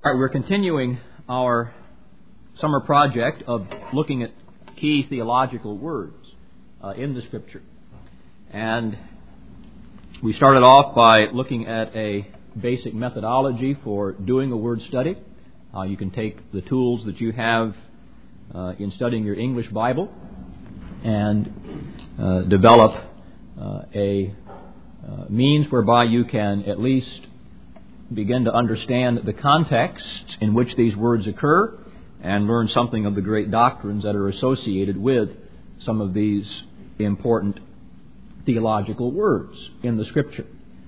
All right, we're continuing our summer project of looking at key theological words in the Scripture. And we started off by looking at a basic methodology for doing a word study. You can take the tools that you have in studying your English Bible and develop a means whereby you can at least begin to understand the context in which these words occur and learn something of the great doctrines that are associated with some of these important theological words in the Scripture.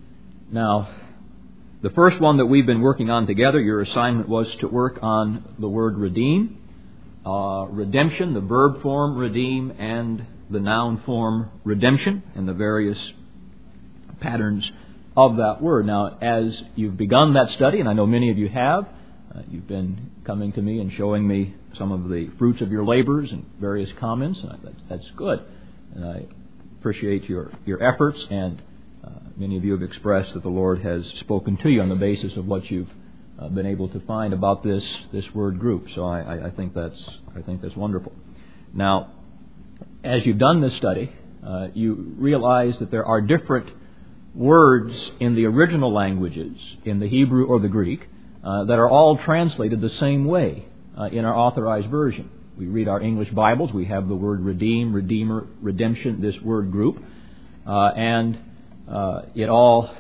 Now, the first one that we've been working on together, your assignment was to work on the word redeem, redemption, the verb form redeem, and the noun form redemption, and the various patterns of that word. Now, as you've begun that study, and I know many of you have, you've been coming to me and showing me some of the fruits of your labors and various comments. That's good. And I appreciate your efforts, and many of you have expressed that the Lord has spoken to you on the basis of what you've been able to find about this word group. So I think that's wonderful. Now, as you've done this study, you realize that there are different words in the original languages, in the Hebrew or the Greek, that are all translated the same way in our authorized version. We read our English Bibles, we have the word redeem, redeemer, redemption, this word group, and it all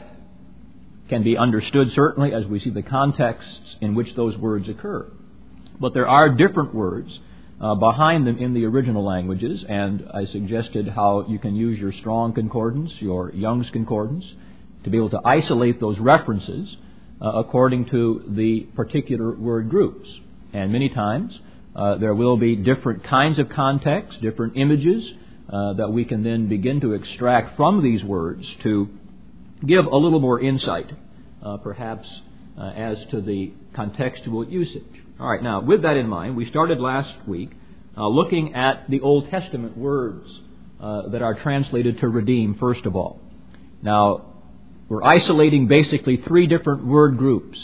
can be understood certainly as we see the contexts in which those words occur. But there are different words behind them in the original languages, and I suggested how you can use your Strong Concordance, your Young's Concordance, to be able to isolate those references according to the particular word groups. And many times there will be different kinds of context, different images that we can then begin to extract from these words to give a little more insight, perhaps as to the contextual usage. All right, now, with that in mind, we started last week looking at the Old Testament words that are translated to redeem, first of all. Now, we're isolating basically three different word groups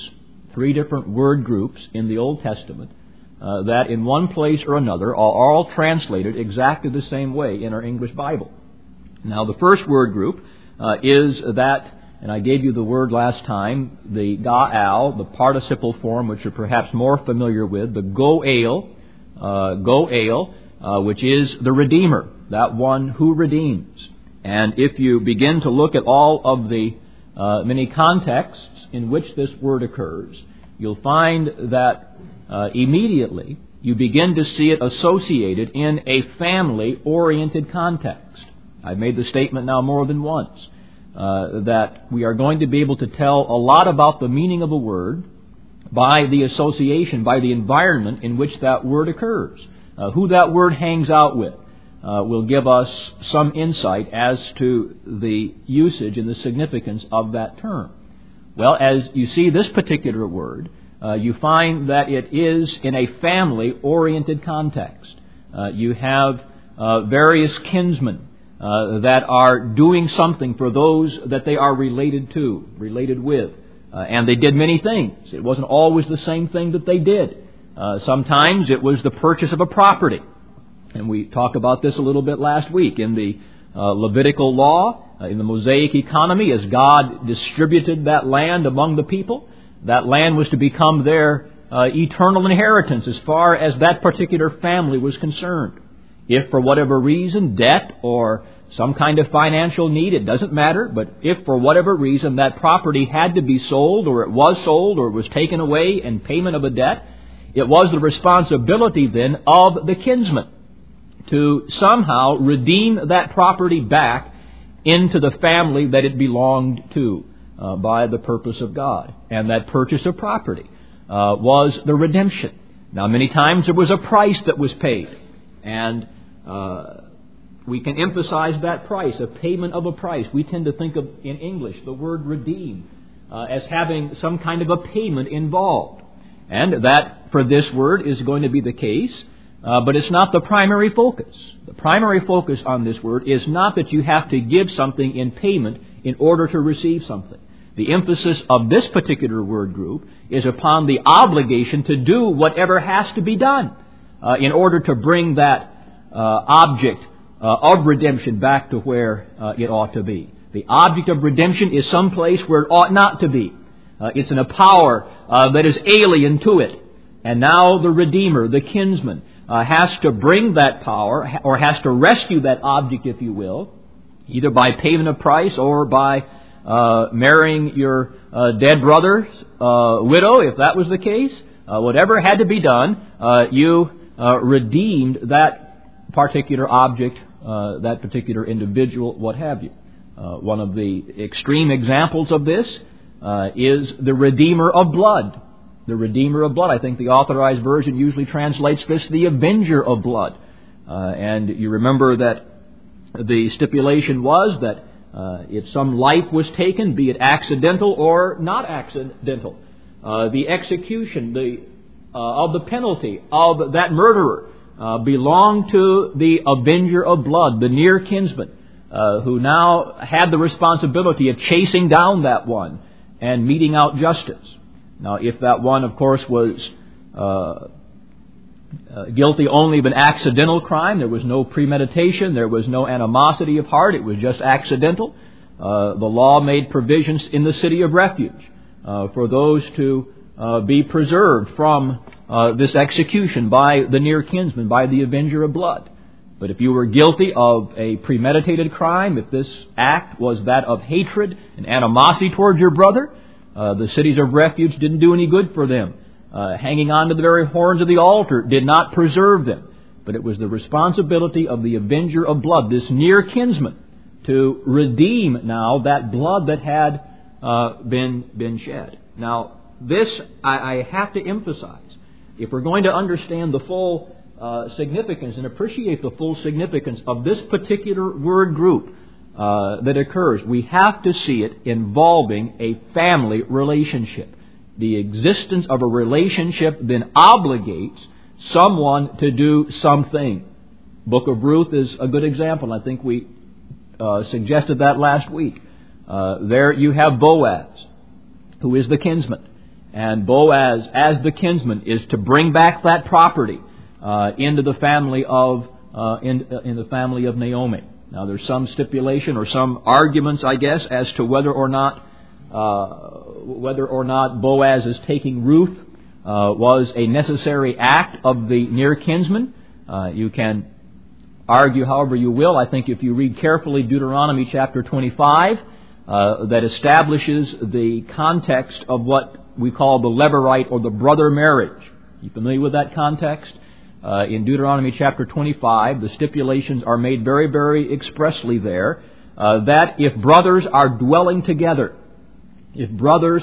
in the Old Testament that in one place or another are all translated exactly the same way in our English Bible. Now, the first word group is that, and I gave you the word last time, the Ga'al, the participle form, which you're perhaps more familiar with, the Go'el, which is the Redeemer, that one who redeems. And if you begin to look at all of the many contexts in which this word occurs, you'll find that immediately you begin to see it associated in a family-oriented context. I've made the statement now more than once. That we are going to be able to tell a lot about the meaning of a word by the association, by the environment in which that word occurs. Who that word hangs out with will give us some insight as to the usage and the significance of that term. Well, as you see this particular word, you find that it is in a family-oriented context. You have various kinsmen that are doing something for those that they are related with. And they did many things. It wasn't always the same thing that they did. Sometimes it was the purchase of a property. And we talked about this a little bit last week. In the Levitical law, in the Mosaic economy, as God distributed that land among the people, that land was to become their eternal inheritance as far as that particular family was concerned. If for whatever reason, debt or some kind of financial need, it doesn't matter, but if for whatever reason that property had to be sold or it was taken away in payment of a debt, it was the responsibility then of the kinsman to somehow redeem that property back into the family that it belonged to by the purpose of God. And that purchase of property was the redemption. Now, many times there was a price that was paid. And we can emphasize that price, a payment of a price. We tend to think of, in English, the word redeem as having some kind of a payment involved. And that, for this word, is going to be the case, but it's not the primary focus. The primary focus on this word is not that you have to give something in payment in order to receive something. The emphasis of this particular word group is upon the obligation to do whatever has to be done in order to bring that object of redemption back to where it ought to be. The object of redemption is someplace where it ought not to be. It's in a power that is alien to it. And now the Redeemer, the kinsman, has to bring that power, or has to rescue that object, if you will, either by payment of price or by marrying your dead brother's widow, if that was the case. Whatever had to be done, you redeemed that particular object, that particular individual, what have you. One of the extreme examples of this is the Redeemer of blood. The Redeemer of blood. I think the Authorized Version usually translates this the Avenger of blood. And you remember that the stipulation was that if some life was taken, be it accidental or not accidental, the execution of the penalty of that murderer belonged to the Avenger of blood, the near kinsman, who now had the responsibility of chasing down that one and meting out justice. Now, if that one, of course, was guilty only of an accidental crime, there was no premeditation, there was no animosity of heart, it was just accidental, the law made provisions in the city of refuge for those to be preserved from this execution by the near kinsman, by the Avenger of blood. But if you were guilty of a premeditated crime, if this act was that of hatred and animosity towards your brother, the cities of refuge didn't do any good for them. Hanging on to the very horns of the altar did not preserve them. But it was the responsibility of the Avenger of blood, this near kinsman, to redeem now that blood that had been shed. Now, this I have to emphasize. If we're going to understand the full significance and appreciate the full significance of this particular word group that occurs, we have to see it involving a family relationship. The existence of a relationship then obligates someone to do something. Book of Ruth is a good example. I think we suggested that last week. There you have Boaz, who is the kinsman. And Boaz, as the kinsman, is to bring back that property into the family of in the family of Naomi. Now, there's some stipulation or some arguments, I guess, as to whether or not Boaz's taking Ruth was a necessary act of the near kinsman. You can argue however you will. I think if you read carefully Deuteronomy chapter 25, that establishes the context of what we call the Levirate or the brother marriage. You familiar with that context? In Deuteronomy chapter 25, the stipulations are made very, very expressly there that if brothers are dwelling together, and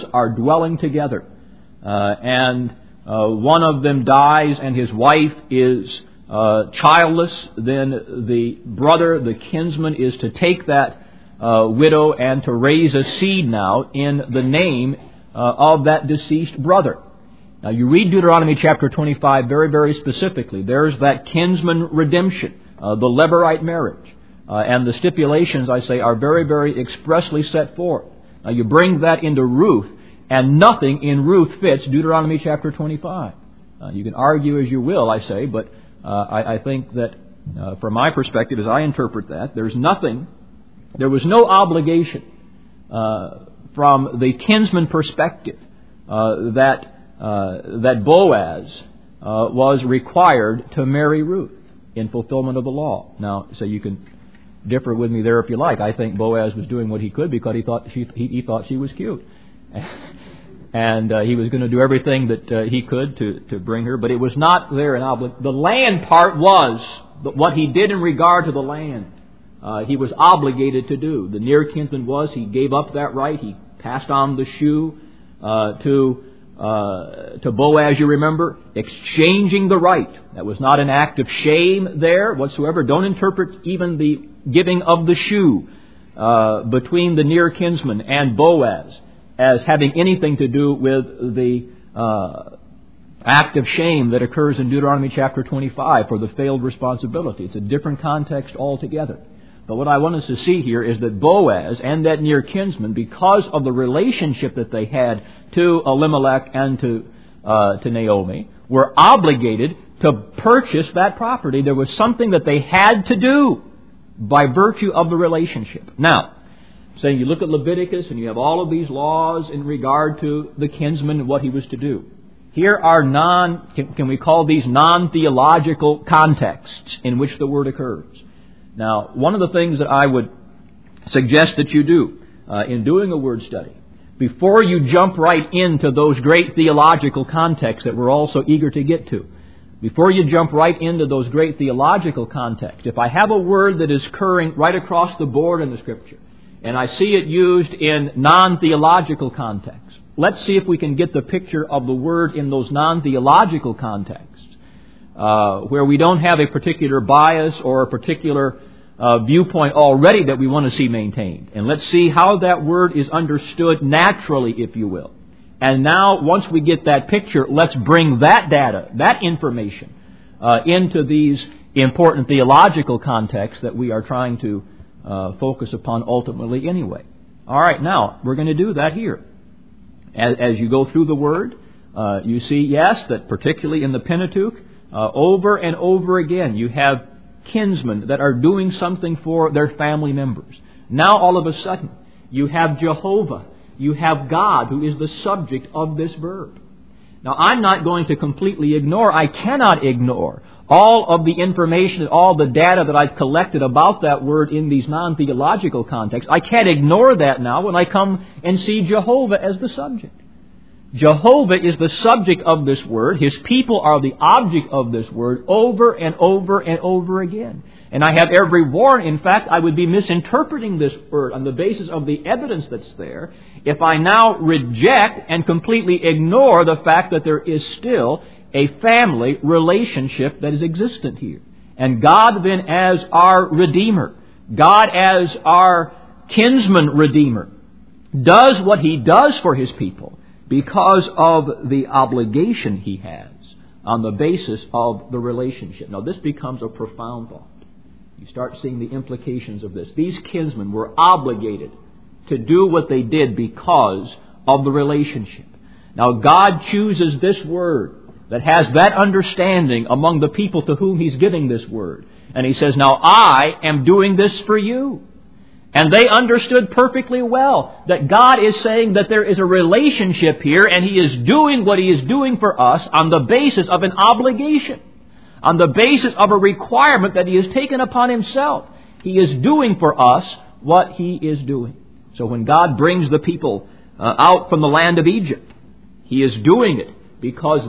one of them dies and his wife is childless, then the brother, the kinsman, is to take that widow and to raise a seed now in the name of that deceased brother. Now, you read Deuteronomy chapter 25 very, very specifically. There's that kinsman redemption, the Levirate marriage. And the stipulations, I say, are very, very expressly set forth. Now, you bring that into Ruth, and nothing in Ruth fits Deuteronomy chapter 25. You can argue as you will, I say, but I think that from my perspective, as I interpret that, there was no obligation from the kinsman perspective that Boaz was required to marry Ruth in fulfillment of the law. Now, so you can differ with me there if you like. I think Boaz was doing what he could because he thought she was cute, and he was going to do everything that he could to bring her. But it was not there an obligation. The land part was what he did in regard to the land. He was obligated to do. The near kinsman he gave up that right. He passed on the shoe to Boaz, you remember, exchanging the right. That was not an act of shame there whatsoever. Don't interpret even the giving of the shoe between the near kinsman and Boaz as having anything to do with the act of shame that occurs in Deuteronomy chapter 25 for the failed responsibility. It's a different context altogether. But what I want us to see here is that Boaz and that near kinsman, because of the relationship that they had to Elimelech and to Naomi, were obligated to purchase that property. There was something that they had to do by virtue of the relationship. Now, saying you look at Leviticus and you have all of these laws in regard to the kinsman and what he was to do. Here are can we call these non-theological contexts in which the word occurs. Now, one of the things that I would suggest that you do in doing a word study, before you jump right into those great theological contexts that we're all so eager to get to, before you jump right into those great theological contexts, if I have a word that is occurring right across the board in the Scripture, and I see it used in non-theological contexts, let's see if we can get the picture of the word in those non-theological contexts, where we don't have a particular bias or a particular viewpoint already that we want to see maintained. And let's see how that word is understood naturally, if you will. And now, once we get that picture, let's bring that data, that information, into these important theological contexts that we are trying to focus upon ultimately anyway. All right, now, we're going to do that here. As you go through the Word, you see, yes, that particularly in the Pentateuch, over and over again, you have kinsmen that are doing something for their family members. Now, all of a sudden, you have Jehovah. You have God, who is the subject of this verb. Now, I'm not going to completely ignore, I cannot ignore all of the information, all the data that I've collected about that word in these non-theological contexts. I can't ignore that now when I come and see Jehovah as the subject. Jehovah is the subject of this word. His people are the object of this word over and over and over again. And I have every warrant, in fact, I would be misinterpreting this word on the basis of the evidence that's there if I now reject and completely ignore the fact that there is still a family relationship that is existent here. And God then as our Redeemer, God as our kinsman Redeemer, does what He does for His people because of the obligation He has on the basis of the relationship. Now, this becomes a profound thought. You start seeing the implications of this. These kinsmen were obligated to do what they did because of the relationship. Now, God chooses this word that has that understanding among the people to whom He's giving this word. And He says, now I am doing this for you. And they understood perfectly well that God is saying that there is a relationship here and He is doing what He is doing for us on the basis of an obligation, on the basis of a requirement that He has taken upon Himself. He is doing for us what He is doing. So when God brings the people out from the land of Egypt, He is doing it because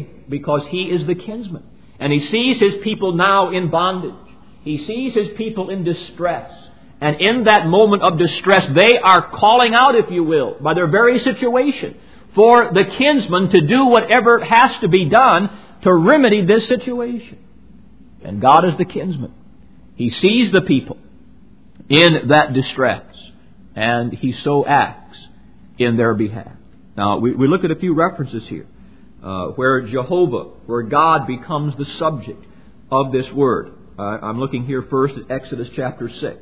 He is the kinsman. And He sees His people now in bondage. He sees His people in distress. And in that moment of distress, they are calling out, if you will, by their very situation, for the kinsman to do whatever has to be done to remedy this situation. And God is the kinsman. He sees the people in that distress, and He so acts in their behalf. Now, we look at a few references here where Jehovah, where God becomes the subject of this word. I'm looking here first at Exodus chapter 6.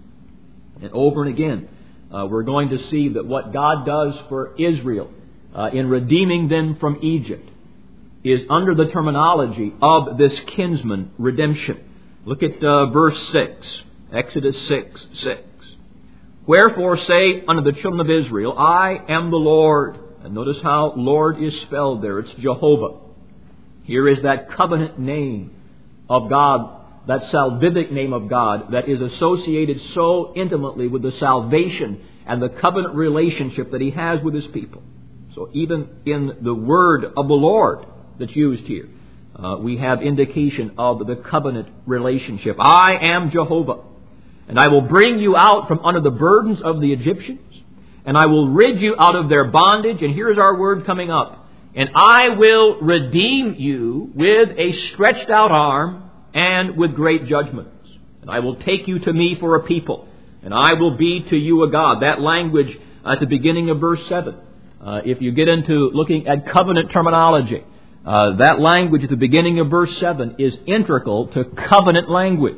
And over and again, we're going to see that what God does for Israel in redeeming them from Egypt is under the terminology of this kinsman redemption. Look at verse 6, Exodus 6:6. Wherefore say unto the children of Israel, I am the Lord. And notice how Lord is spelled there. It's Jehovah. Here is that covenant name of God, that salvific name of God that is associated so intimately with the salvation and the covenant relationship that He has with His people. So even in the word of the Lord that's used here, we have indication of the covenant relationship. I am Jehovah, and I will bring you out from under the burdens of the Egyptians, and I will rid you out of their bondage. And here's our word coming up. And I will redeem you with a stretched out arm and with great judgments. And I will take you to me for a people, and I will be to you a God. That language at the beginning of verse 7. If you get into looking at covenant terminology, that language at the beginning of verse 7 is integral to covenant language.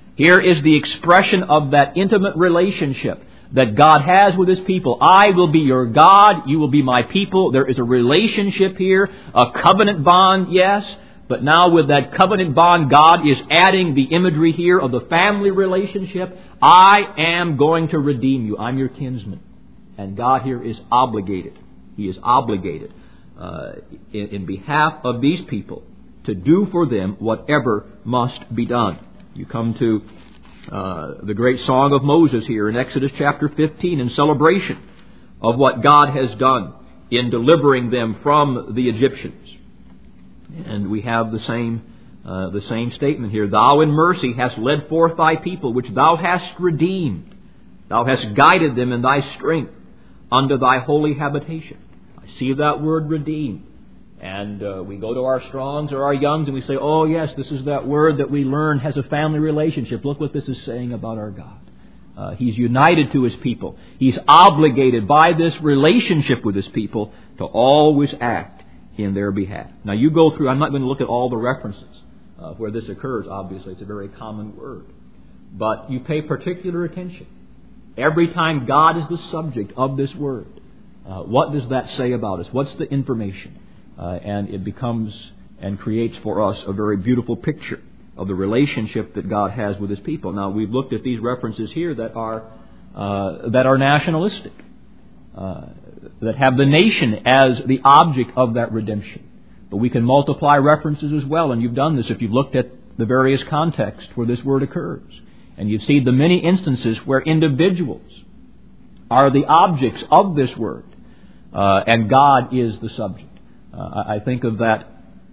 Here is the expression of that intimate relationship that God has with His people. I will be your God, you will be my people. There is a relationship here, a covenant bond, yes. But now with that covenant bond, God is adding the imagery here of the family relationship. I am going to redeem you. I'm your kinsman. And God here is obligated. He is obligated in behalf of these people to do for them whatever must be done. You come to the great song of Moses here in Exodus chapter 15 in celebration of what God has done in delivering them from the Egyptians. And we have the same statement here. Thou in mercy hast led forth thy people, which thou hast redeemed. Thou hast guided them in thy strength unto thy holy habitation. I see that word redeemed. And we go to our Strongs or our Youngs and we say, oh yes, this is that word that we learn has a family relationship. Look what this is saying about our God. He's united to His people. He's obligated by this relationship with His people to always act in their behalf. Now you go through, I'm not going to look at all the references where this occurs, obviously. It's a very common word. But you pay particular attention. Every time God is the subject of this word, what does that say about us? What's the information? And it becomes and creates for us a very beautiful picture of the relationship that God has with His people. Now we've looked at these references here that are nationalistic, that have the nation as the object of that redemption. But we can multiply references as well, and you've done this if you've looked at the various contexts where this word occurs. And you've seen the many instances where individuals are the objects of this word, and God is the subject. I think of that.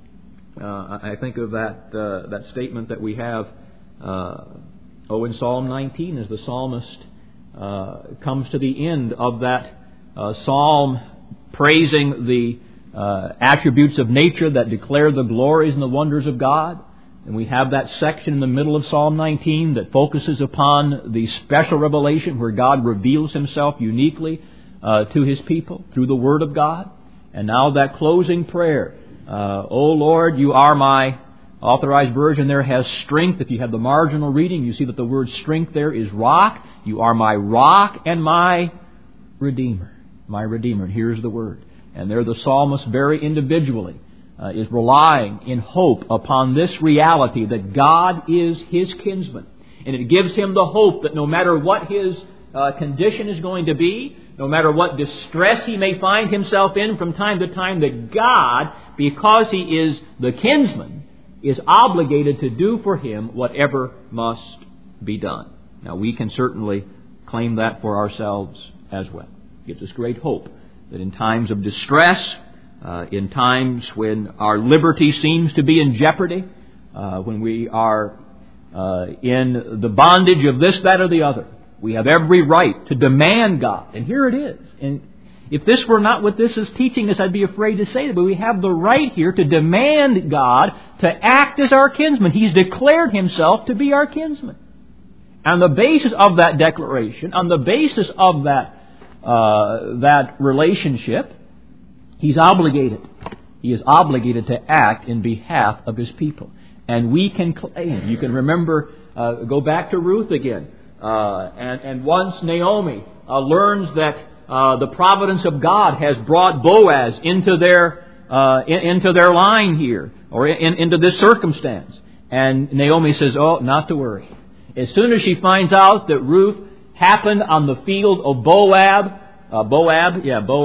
That statement that we have. In Psalm 19, as the psalmist comes to the end of that psalm, praising the attributes of nature that declare the glories and the wonders of God. And we have that section in the middle of Psalm 19 that focuses upon the special revelation where God reveals Himself uniquely to His people through the Word of God. And now that closing prayer, O Lord, you are my, Authorized Version there has strength. If you have the marginal reading, you see that the word strength there is rock. You are my rock and my Redeemer. My Redeemer. And here's the word. And there the psalmist very individually is relying in hope upon this reality that God is his kinsman. And it gives him the hope that no matter what his condition is going to be, no matter what distress he may find himself in from time to time, that God, because He is the kinsman, is obligated to do for him whatever must be done. Now we can certainly claim that for ourselves as well. It gives us great hope that in times of distress, in times when our liberty seems to be in jeopardy, when we are in the bondage of this, that, or the other, we have every right to demand God. And here it is. And if this were not what this is teaching us, I'd be afraid to say it. But we have the right here to demand God to act as our kinsman. He's declared Himself to be our kinsman. On the basis of that declaration, on the basis of that relationship, He's obligated. He is obligated to act in behalf of His people. And we can claim. You can remember, go back to Ruth again. And once Naomi learns that the providence of God has brought Boaz into their line here, or into this circumstance, and Naomi says, "Oh, not to worry." As soon as she finds out that Ruth happened on the field of Moab.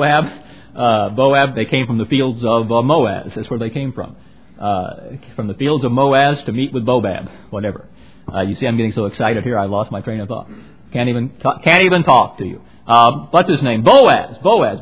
They came from the fields of Moaz. That's where they came from. From the fields of Moaz to meet with Bobab, whatever. You see, I'm getting so excited here, I lost my train of thought. Can't even talk to you. What's his name? Boaz.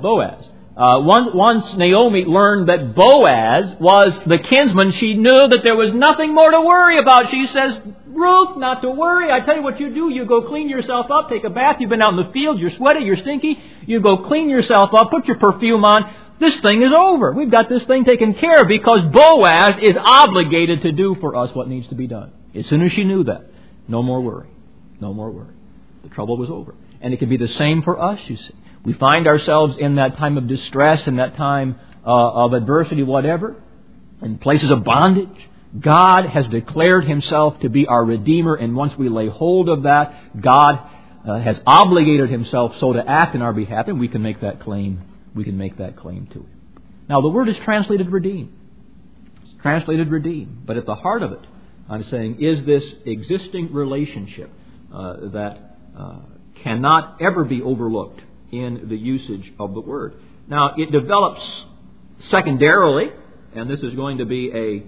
Once Naomi learned that Boaz was the kinsman, she knew that there was nothing more to worry about. She says, "Ruth, not to worry. I tell you what you do. You go clean yourself up, take a bath. You've been out in the field. You're sweaty. You're stinky. You go clean yourself up. Put your perfume on. This thing is over. We've got this thing taken care of because Boaz is obligated to do for us what needs to be done." As soon as she knew that, no more worry. No more worry. The trouble was over. And it can be the same for us, you see. We find ourselves in that time of distress, in that time of adversity, whatever, in places of bondage. God has declared Himself to be our Redeemer, and once we lay hold of that, God has obligated Himself so to act in our behalf, and we can make that claim. We can make that claim to Him. Now, the word is translated redeem. It's translated redeem. But at the heart of it, I'm saying, is this existing relationship that cannot ever be overlooked in the usage of the word. Now, it develops secondarily, and this is going to be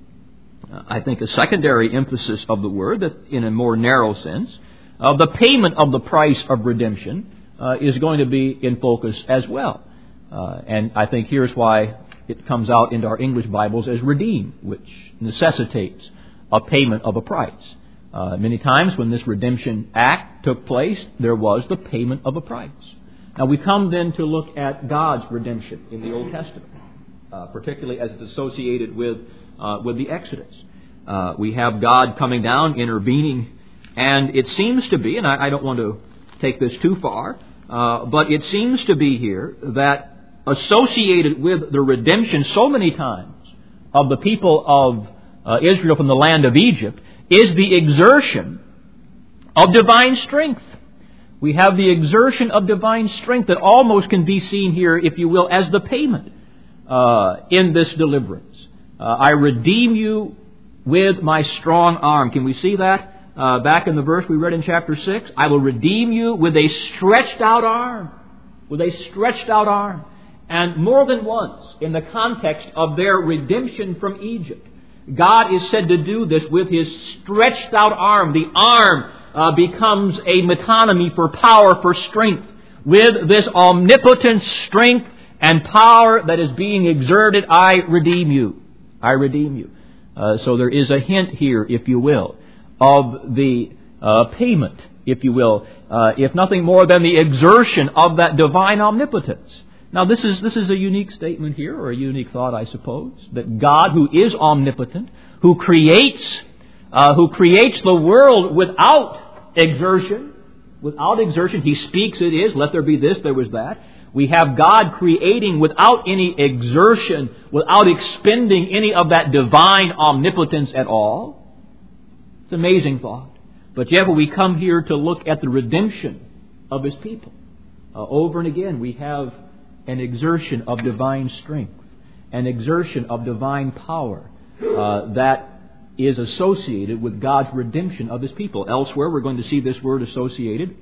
I think a secondary emphasis of the word, that in a more narrow sense, the payment of the price of redemption is going to be in focus as well. And I think here's why it comes out into our English Bibles as redeem, which necessitates a payment of a price. Many times when this redemption act took place, there was the payment of a price. Now we come then to look at God's redemption in the Old Testament, particularly as it's associated with the Exodus. We have God coming down, intervening, and it seems to be, and I don't want to take this too far, but it seems to be here that associated with the redemption so many times of the people of Israel from the land of Egypt is the exertion of divine strength. We have the exertion of divine strength that almost can be seen here, if you will, as the payment in this deliverance. I redeem you with my strong arm. Can we see that? Back in the verse we read in chapter 6, I will redeem you with a stretched out arm. With a stretched out arm. And more than once, in the context of their redemption from Egypt, God is said to do this with His stretched out arm. The arm becomes a metonymy for power, for strength. With this omnipotent strength and power that is being exerted, I redeem you. I redeem you. So there is a hint here, if you will, of the payment, if you will, if nothing more than the exertion of that divine omnipotence. Now this is a unique statement here, or a unique thought, I suppose, that God, who is omnipotent, who creates the world without exertion, He speaks, it is, let there be this, there was that. We have God creating without any exertion, without expending any of that divine omnipotence at all. It's an amazing thought. But yet when we come here to look at the redemption of His people, over and again we have an exertion of divine strength, an exertion of divine power that is associated with God's redemption of His people. Elsewhere we're going to see this word associated,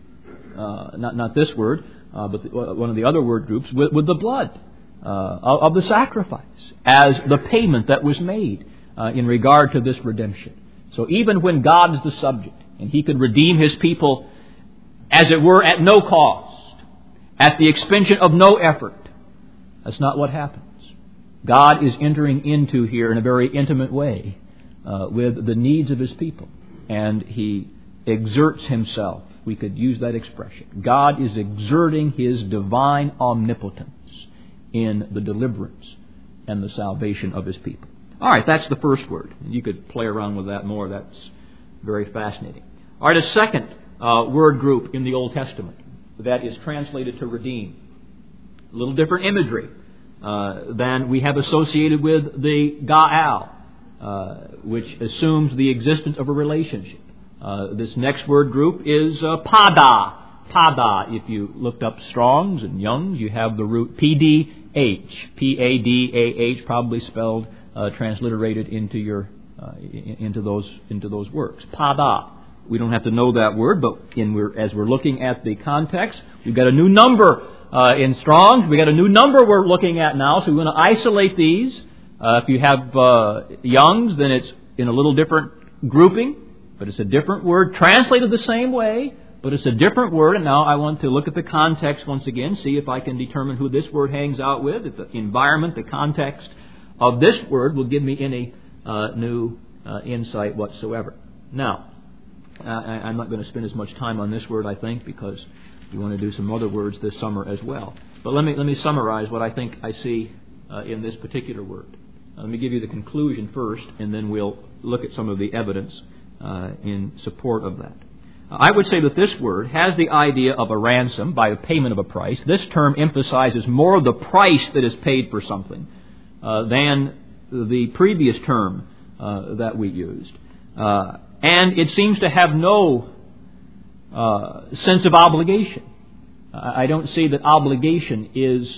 not this word, but one of the other word groups, with the blood of the sacrifice as the payment that was made in regard to this redemption. So even when God is the subject, and He could redeem His people, as it were, at no cost, at the expense of no effort, that's not what happens. God is entering into here in a very intimate way with the needs of His people, and He exerts Himself. We could use that expression. God is exerting His divine omnipotence in the deliverance and the salvation of His people. All right, that's the first word. You could play around with that more. That's very fascinating. All right, a second word group in the Old Testament that is translated to redeem. A little different imagery than we have associated with the Gaal, which assumes the existence of a relationship. This next word group is pada. Pada. If you looked up Strong's and Young's, you have the root PDH. P-A-D-A-H, probably spelled transliterated into those works. Pada. We don't have to know that word, but as we're looking at the context, we've got a new number in Strong's. We've got a new number we're looking at now, so we're going to isolate these. If you have Young's, then it's in a little different grouping, but it's a different word, translated the same way, but it's a different word. And now I want to look at the context once again, see if I can determine who this word hangs out with. If the environment, the context of this word will give me any new insight whatsoever. Now, I'm not going to spend as much time on this word, I think, because we want to do some other words this summer as well. But let me summarize what I think I see in this particular word. Let me give you the conclusion first, and then we'll look at some of the evidence in support of that. I would say that this word has the idea of a ransom by the payment of a price. This term emphasizes more of the price that is paid for something than the previous term that we used. And it seems to have no sense of obligation. I don't see that obligation is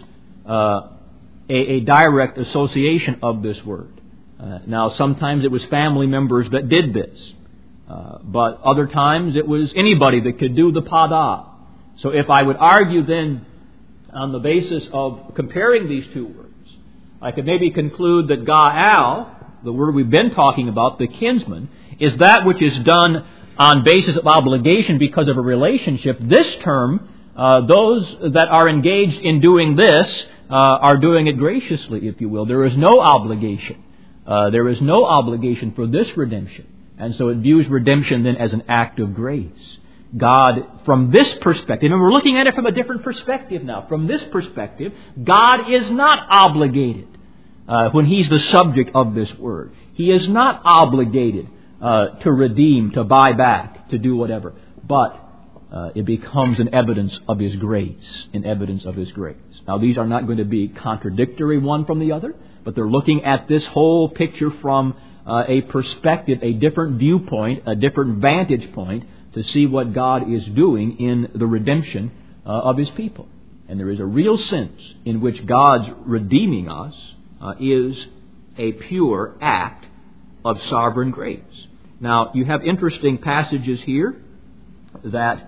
a direct association of this word. Now, sometimes it was family members that did this, but other times it was anybody that could do the pada. So if I would argue then on the basis of comparing these two words, I could maybe conclude that ga'al, the word we've been talking about, the kinsman, is that which is done on basis of obligation because of a relationship. This term, those that are engaged in doing this are doing it graciously, if you will. There is no obligation. There is no obligation for this redemption. And so it views redemption then as an act of grace. God, from this perspective, and we're looking at it from a different perspective now. From this perspective, God is not obligated when He's the subject of this word. He is not obligated to redeem, to buy back, to do whatever. But it becomes an evidence of His grace, an evidence of His grace. Now, these are not going to be contradictory one from the other, but they're looking at this whole picture from a perspective, a different viewpoint, a different vantage point to see what God is doing in the redemption of His people. And there is a real sense in which God's redeeming us is a pure act of sovereign grace. Now, you have interesting passages here that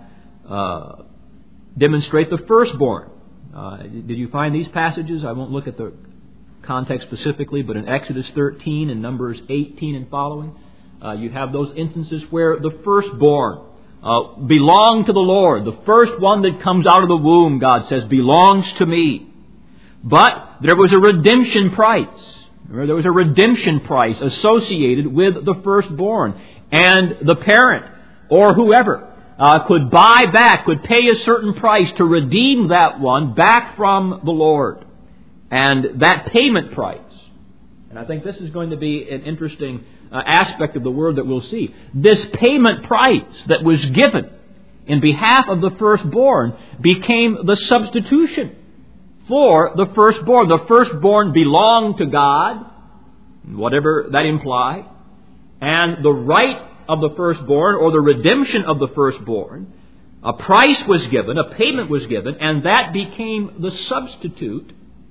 demonstrate the firstborn. Did you find these passages? I won't look at the context specifically, but in Exodus 13 and Numbers 18 and following, you have those instances where the firstborn belong to the Lord. The first one that comes out of the womb, God says, belongs to me. But there was a redemption price. There was a redemption price associated with the firstborn. And the parent or whoever could buy back, could pay a certain price to redeem that one back from the Lord. And that payment price, and I think this is going to be an interesting aspect of the word that we'll see. This payment price that was given in behalf of the firstborn became the substitution for the firstborn. The firstborn belonged to God, whatever that implied, and the right of the firstborn, or the redemption of the firstborn, a price was given, a payment was given, and that became the substitute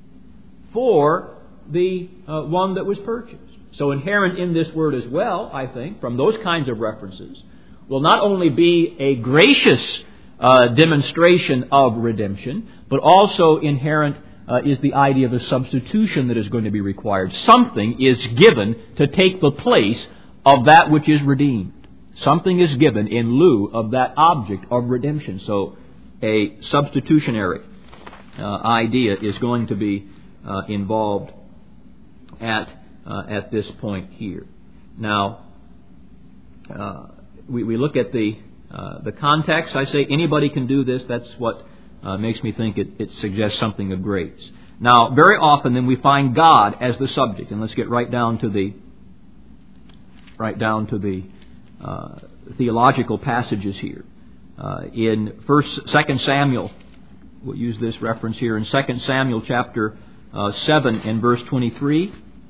for the one that was purchased. So inherent in this word as well, I think, from those kinds of references, will not only be a gracious demonstration of redemption, but also inherent is the idea of a substitution that is going to be required. Something is given to take the place of that which is redeemed. Something is given in lieu of that object of redemption. So a substitutionary idea is going to be involved at this point here. Now, we look at the context. I say anybody can do this. That's what makes me think it suggests something of grace. Now, very often then we find God as the subject, and let's get right down to the theological passages here. In 2 Samuel, we'll use this reference here in 2 Samuel chapter 7 and verse 23.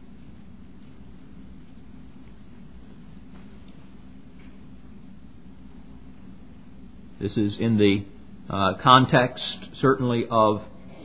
This is in the context, certainly, of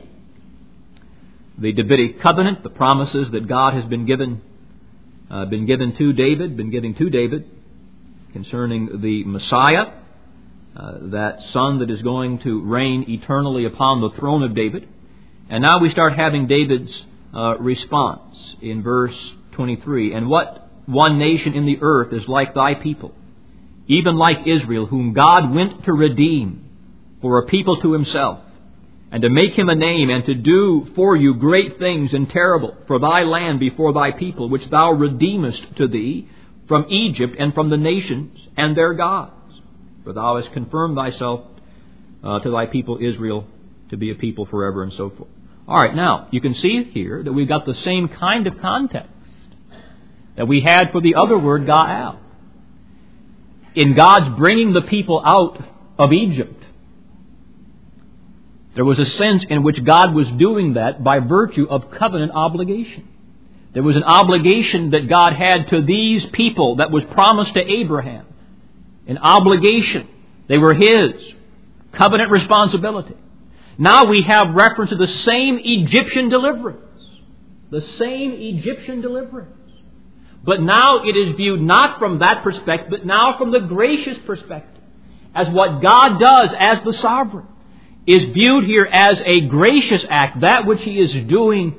the Davidic covenant, the promises that God has been giving to David concerning the Messiah, that son that is going to reign eternally upon the throne of David. And now we start having David's response in verse 23. And what one nation in the earth is like thy people, even like Israel, whom God went to redeem for a people to Himself, and to make Him a name, and to do for you great things and terrible for thy land before thy people, which thou redeemest to thee from Egypt and from the nations and their gods. For thou hast confirmed thyself to thy people Israel to be a people forever, and so forth. All right, now, you can see here that we've got the same kind of context that we had for the other word, ga'al. In God's bringing the people out of Egypt, there was a sense in which God was doing that by virtue of covenant obligation. There was an obligation that God had to these people that was promised to Abraham. An obligation. They were His. Covenant responsibility. Now we have reference to the same Egyptian deliverance. The same Egyptian deliverance. But now it is viewed not from that perspective, but now from the gracious perspective. As what God does as the sovereign is viewed here as a gracious act. That which He is doing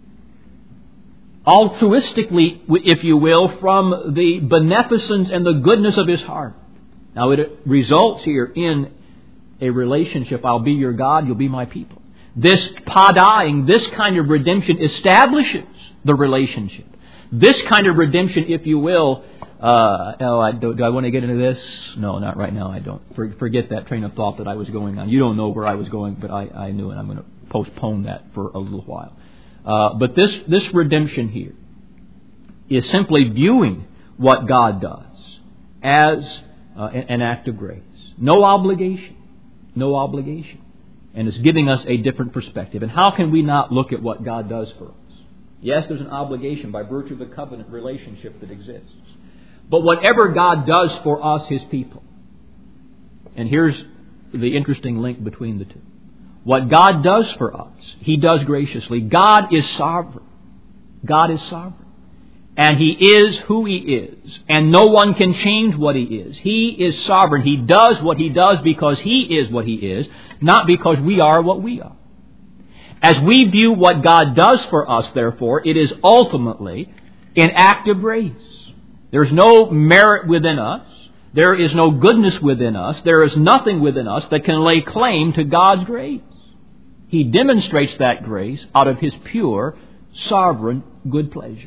altruistically, if you will, from the beneficence and the goodness of His heart. Now it results here in a relationship. I'll be your God, you'll be my people. This padaing, this kind of redemption establishes the relationship. This kind of redemption, if you will, do I want to get into this? No, not right now, I don't. Forget that train of thought that I was going on. You don't know where I was going, but I knew it. I'm going to postpone that for a little while. But this redemption here is simply viewing what God does as an act of grace. No obligation. No obligation. And it's giving us a different perspective. And how can we not look at what God does for us? Yes, there's an obligation by virtue of the covenant relationship that exists. But whatever God does for us, His people, and here's the interesting link between the two. What God does for us, He does graciously. God is sovereign. God is sovereign. And He is who He is. And no one can change what He is. He is sovereign. He does what He does because He is what He is, not because we are what we are. As we view what God does for us, therefore, it is ultimately an act of grace. There's no merit within us. There is no goodness within us. There is nothing within us that can lay claim to God's grace. He demonstrates that grace out of His pure, sovereign good pleasure.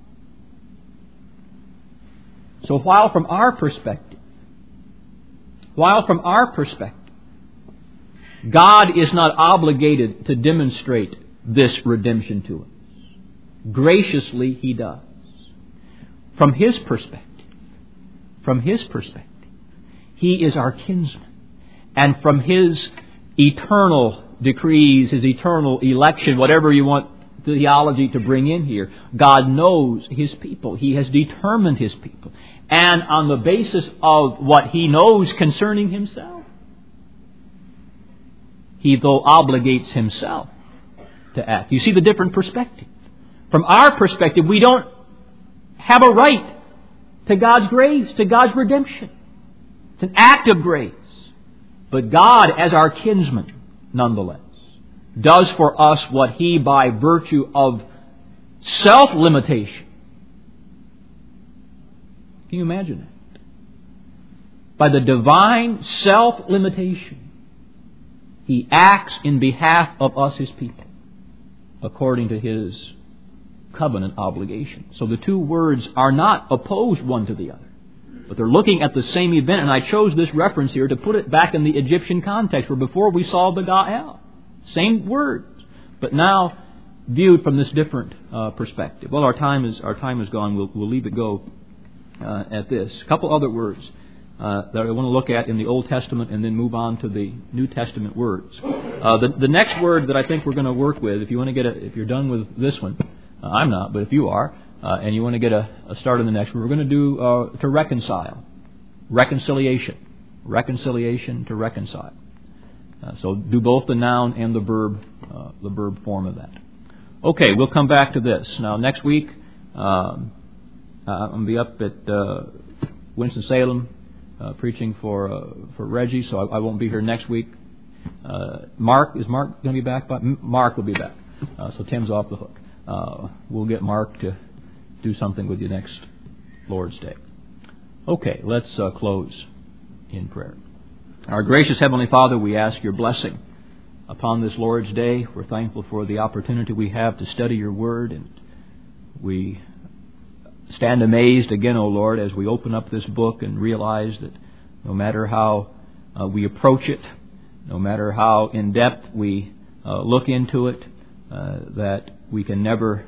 So while from our perspective, God is not obligated to demonstrate this redemption to us, graciously He does. From His perspective, He is our kinsman. And from His eternal decrees, His eternal election, whatever you want the theology to bring in here, God knows His people. He has determined His people. And on the basis of what He knows concerning Himself, He though obligates Himself to act. You see the different perspective. From our perspective, we don't have a right to God's grace, to God's redemption. It's an act of grace. But God, as our kinsman, nonetheless, does for us what He, by virtue of self-limitation. Can you imagine that? By the divine self-limitation, He acts in behalf of us, His people, according to His covenant obligation. So the two words are not opposed one to the other, but they're looking at the same event. And I chose this reference here to put it back in the Egyptian context, where before we saw the Ga'el. Same words, but now viewed from this different perspective. Well, our time is gone. We'll leave it go at this. A couple other words that I want to look at in the Old Testament, and then move on to the New Testament words. The next word that I think we're going to work with, if you want to if you're done with this one, I'm not, but if you are, and you want to get a start in the next one, we're going to do to reconcile, reconciliation to reconcile. So do both the noun and the verb form of that. Okay, we'll come back to this. Now, next week, I'm going to be up at Winston-Salem preaching for Reggie, so I won't be here next week. Is Mark going to be back? Mark will be back. So Tim's off the hook. We'll get Mark to do something with you next Lord's Day. Okay, let's close in prayer. Our gracious Heavenly Father, we ask Your blessing upon this Lord's Day. We're thankful for the opportunity we have to study Your Word, and we stand amazed again, O Lord, as we open up this book and realize that no matter how we approach it, no matter how in depth we look into it, that we can never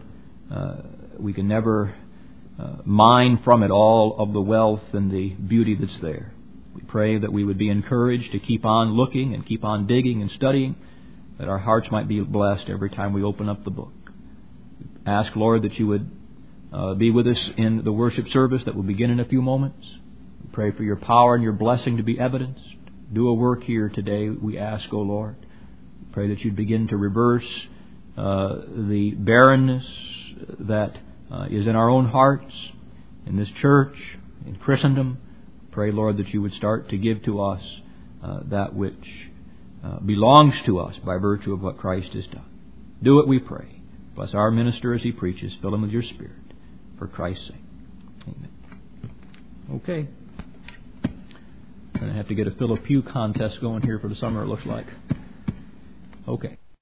mine from it all of the wealth and the beauty that's there. We pray that we would be encouraged to keep on looking and keep on digging and studying, that our hearts might be blessed every time we open up the book. Ask, Lord, that You would be with us in the worship service that will begin in a few moments. We pray for your power and your blessing to be evidenced. Do a work here today, we ask, O Lord. We pray that you'd begin to reverse the barrenness that is in our own hearts, in this church, in Christendom. Pray, Lord, that you would start to give to us that which belongs to us by virtue of what Christ has done. Do it, we pray. Bless our minister as he preaches. Fill him with your Spirit. For Christ's sake. Amen. Okay. Going to have to get a fill a pew contest going here for the summer, it looks like. Okay.